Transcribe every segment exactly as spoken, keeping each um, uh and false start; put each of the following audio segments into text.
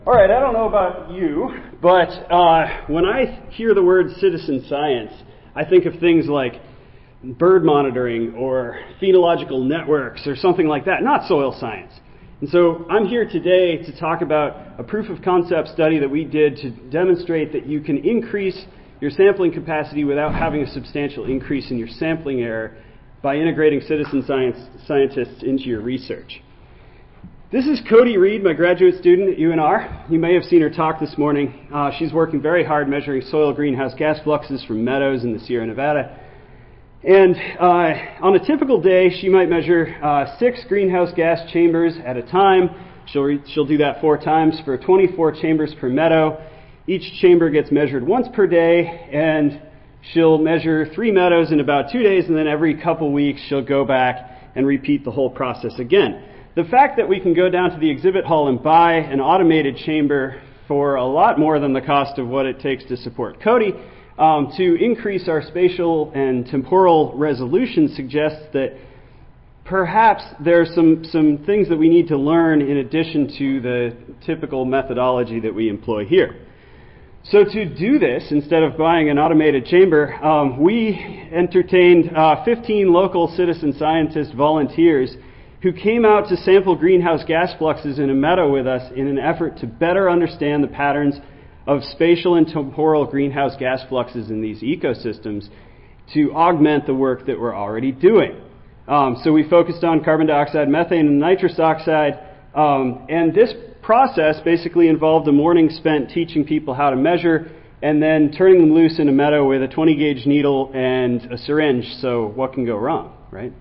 All right, I don't know about you, but uh, when I hear the word citizen science, I think of things like bird monitoring or phenological networks or something like that, not soil science. And so I'm here today to talk about a proof of concept study that we did to demonstrate that you can increase your sampling capacity without having a substantial increase in your sampling error by integrating citizen science scientists into your research. This is Cody Reed, my graduate student at U N R. You may have seen her talk this morning. Uh, she's working very hard measuring soil greenhouse gas fluxes from meadows in the Sierra Nevada. And uh, on a typical day, she might measure uh, six greenhouse gas chambers at a time. She'll, re- she'll do that four times for twenty-four chambers per meadow. Each chamber gets measured once per day, and she'll measure three meadows in about two days, and then every couple weeks she'll go back and repeat the whole process again. The fact that we can go down to the exhibit hall and buy an automated chamber for a lot more than the cost of what it takes to support Cody um, to increase our spatial and temporal resolution suggests that perhaps there are some, some things that we need to learn in addition to the typical methodology that we employ here. So to do this, instead of buying an automated chamber, um, we entertained uh, fifteen local citizen scientist volunteers who came out to sample greenhouse gas fluxes in a meadow with us in an effort to better understand the patterns of spatial and temporal greenhouse gas fluxes in these ecosystems to augment the work that we're already doing. Um, so we focused on carbon dioxide, methane, and nitrous oxide, um, and this process basically involved a morning spent teaching people how to measure and then turning them loose in a meadow with a twenty gauge needle and a syringe. So what can go wrong, right?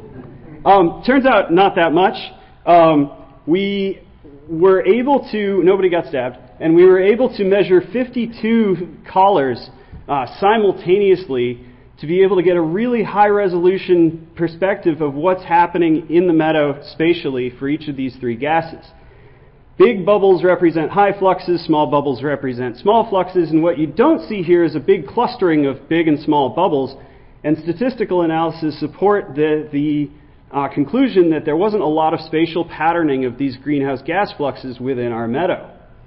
Um, turns out not that much. Um, we were able to, nobody got stabbed, and we were able to measure fifty-two collars uh, simultaneously to be able to get a really high resolution perspective of what's happening in the meadow spatially for each of these three gases. Big bubbles represent high fluxes, small bubbles represent small fluxes, and what you don't see here is a big clustering of big and small bubbles, and statistical analysis support the, the Uh, conclusion that there wasn't a lot of spatial patterning of these greenhouse gas fluxes within our meadow.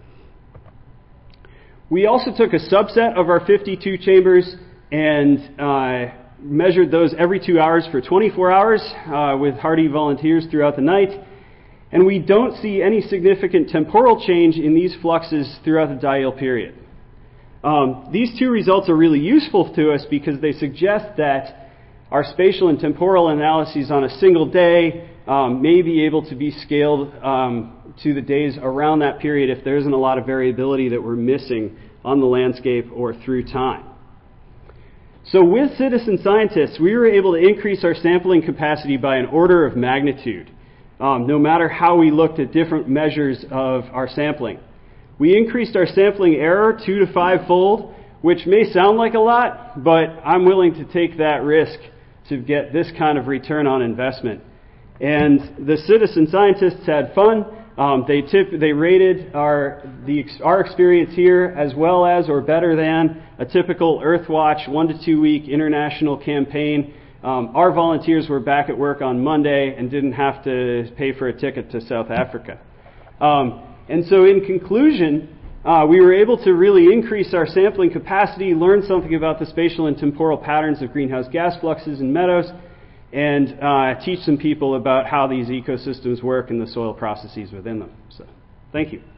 We also took a subset of our fifty-two chambers and uh, measured those every two hours for twenty-four hours uh, with hardy volunteers throughout the night. And we don't see any significant temporal change in these fluxes throughout the diel period. Um, these two results are really useful to us because they suggest that our spatial and temporal analyses on a single day um, may be able to be scaled um, to the days around that period if there isn't a lot of variability that we're missing on the landscape or through time. So with citizen scientists, we were able to increase our sampling capacity by an order of magnitude, um, no matter how we looked at different measures of our sampling. We increased our sampling error two to five-fold, which may sound like a lot, but I'm willing to take that risk to get this kind of return on investment. And the citizen scientists had fun. Um, they tip, they rated our the our experience here as well as or better than a typical Earthwatch one to two week international campaign. Um, our volunteers were back at work on Monday and didn't have to pay for a ticket to South Africa. Um, and so in conclusion, Uh, we were able to really increase our sampling capacity, learn something about the spatial and temporal patterns of greenhouse gas fluxes in meadows, and uh, teach some people about how these ecosystems work and the soil processes within them. So, thank you.